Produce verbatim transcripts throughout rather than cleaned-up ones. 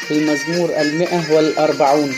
في المزمور المئة والأربعون.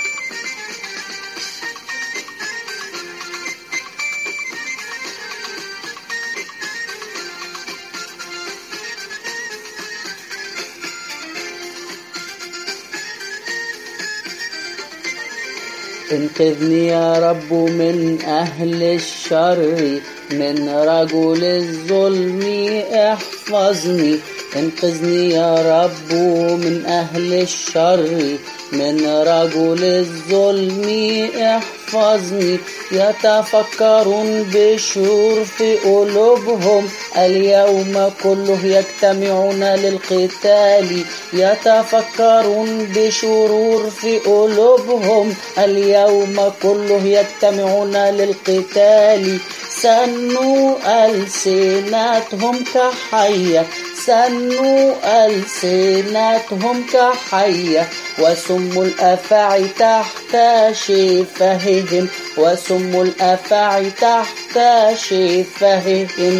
انقذني يا رب من أهل الشر، من رجل الظلم احفظني. انقذني يا رب من أهل الشر، من رجل الظلم احفظني. يتفكرون بشرور في قلوبهم، اليوم كله يجتمعون للقتال. يتفكرون بشرور في قلوبهم، اليوم كله يجتمعون للقتال. سنوا ألسنتهم كحية، سنوا ألسنتهم كحية، وسموا الأفاعي تحت شفاههم، وسموا الأفاعي تحت شفاههم.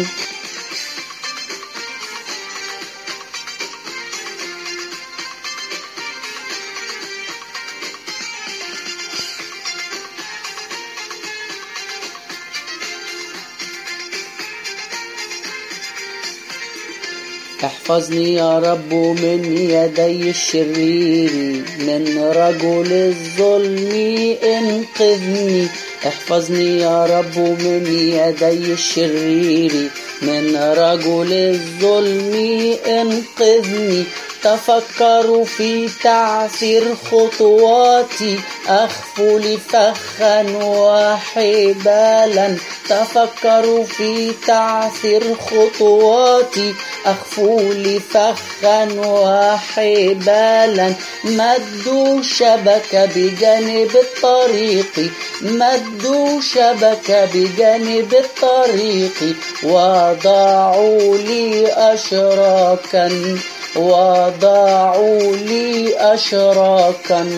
احفظني يا رب من يدي الشرير، من رجل الظلم انقذني. احفظني يا رب من يدي الشرير، من رجل الظلم انقذني. تفكروا في تعثير خطواتي، أخفوا لي فخا وحبالا. تفكروا في تعثير خطواتي، أخفوا لي فخا وحبالا. مدوا شبكة بجانب الطريق، مدوا شبكة بجانب الطريق، وضعوا لي أشراكا، وضعوا لي أشراكا.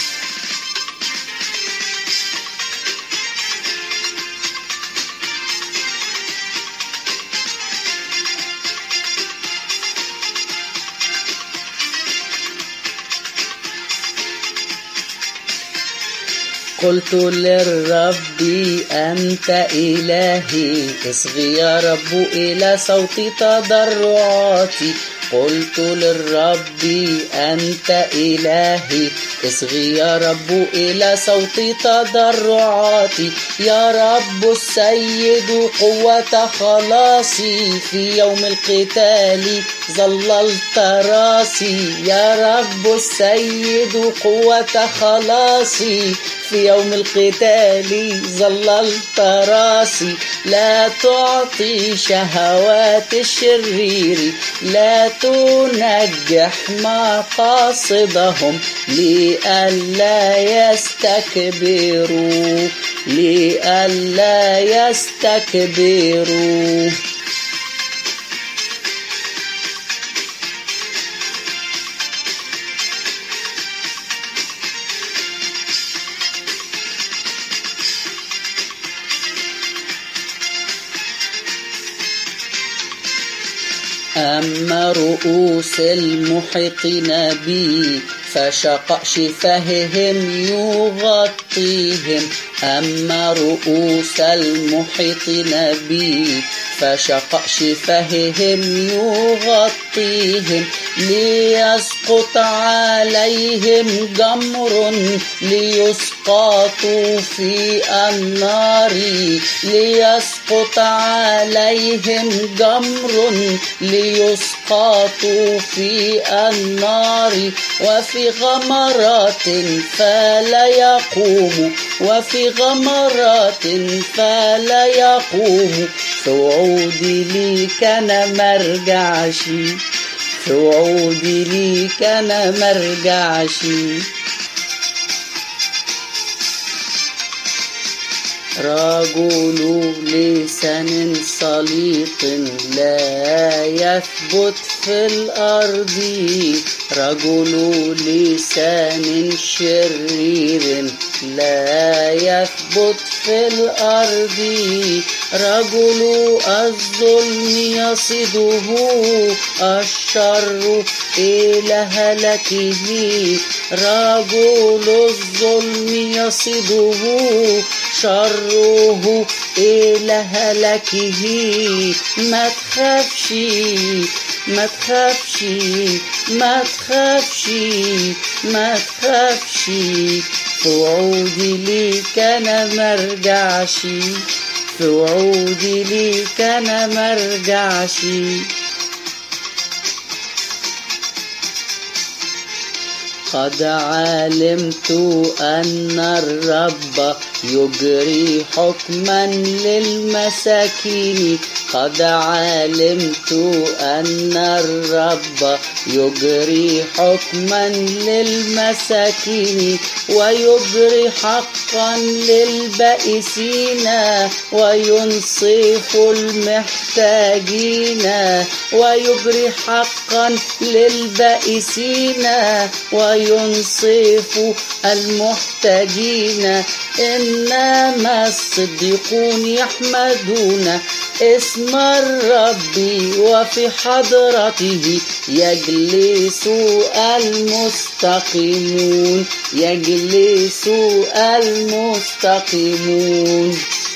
قلت للرب أنت إلهي، اصغي يا رب إلى صوت تضرعاتي. قلت للرب أنت إلهي، اصغي يا رب إلى صوت تضرعاتي. يا رب السيد قوة خلاصي، في يوم القتال ظللت راسي. يا رب السيد قوة خلاصي، في يوم القتال ظللت راسي. لا تعطي شهوات الشرير، لا تنجح مقاصدهم، لئلا يستكبروا، لئلا يستكبروا. أما رؤوس المحيطين بي، فشقاء شفاههم يغطيهم. أما رؤوس المحيطين بي، فشقاء شفاههم يغطيهم. ليسقط عليهم جمر، ليسقطوا في النار. ليسقط عليهم جمر، ليسقطوا في النار. وفي غمرات فلا يقوم، وفي غمرات فلا يقوم. صعودي لي كان مرجعشي، صعودي لي كان مرجعشي. رجل لسان سليط لا يثبت في الأرض، رجل لسان شرير لا يثبت في الأرض، رجل الظلم يصده الشر إلى هلكه، رجل الظلم يصده شره إلى هلكه. ما تخافش ما تخافش ما تخافش ما تخافش، في وعودي ليك أنا مرجعش، في وعودي ليك أنا مرجعش. قد علمت أن الرب يجري حكما للمساكين، قد علمت أن الرب يجري حكما للمساكين، ويجري حقا للبائسين، وينصف المحتاجين، ويجري حقا للبائسين وينصف المحتاجين. إنما الصديقون يحمدون اسم الرب، وفي حضرته يجلس المستقيمون، يجلس المستقيمون.